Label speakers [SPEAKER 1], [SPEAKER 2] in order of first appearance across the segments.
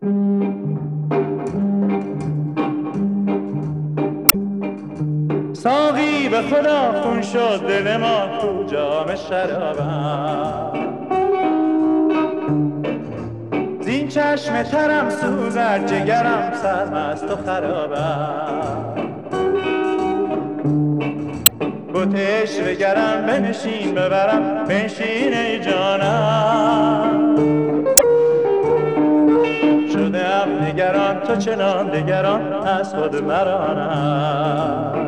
[SPEAKER 1] ساقی به خدا خون شد دل ما تو جام شرابم، زین چشم ترم سوزد جگرم سرمست و خرابم. بوتش بگرم بنشین ببرم بنشین ای جانم، شده ام نگران تو چنان دگران از خود مرانم.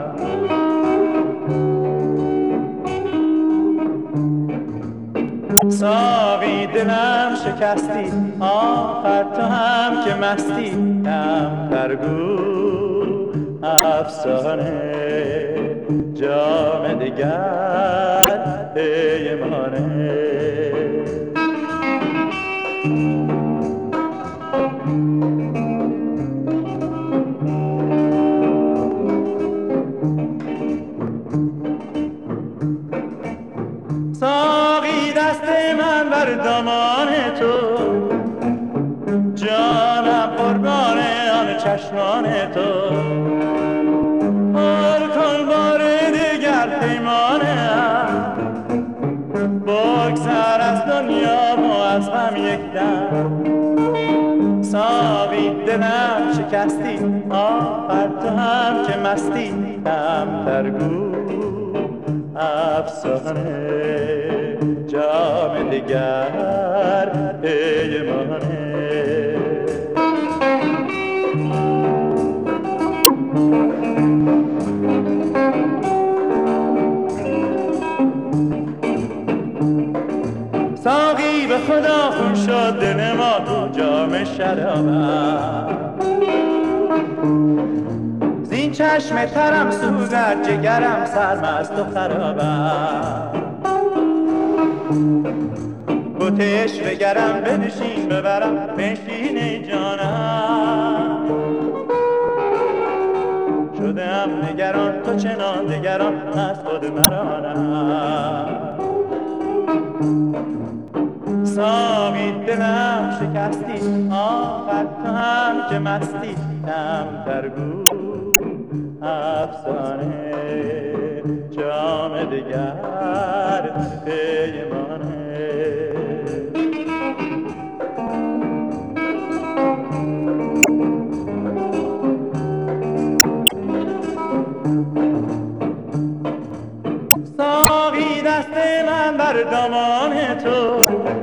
[SPEAKER 1] ساقی دلم شکستی آخر تو هم که مستی، کم ترگو افسانه جام دگر پیمانه. ساقی دست من بر دامان تو، جانم قربان آن چشمان تو. پر کن بار دیگر پیمانم، بگذر از دنیا و از غم یک دم. ساقی دلم شکستی آخر تو هم که مستی، کم ترگو افسانه جام دگر پیمانه. ساقی به خدا خون شد دل ما تو جام شرابم، زین چشم ترم سوزد جگرم سرمست و خرابم. بوتش بگرم بنشین ببرم بنشین ای جانم، شده ام نگران تو چنان دگران از خود مرانم. ساقی دلم شکستی آخر تو هم که مستی، کم ترگو افسانه جام دگر پیمانه. ساقی دست من بر دامان تو،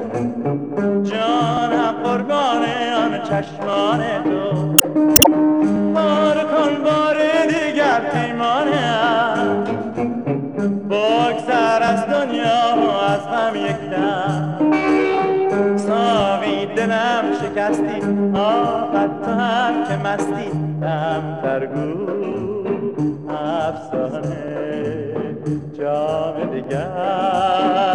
[SPEAKER 1] جانم قربان آن چشمان تو. بار کن بار دیگر پیمانم، بگذر از دنیا و از غم یک دم. ساقی دلم شکستی آخر تو هم که مستی، کم ترگو افسانه جام دگر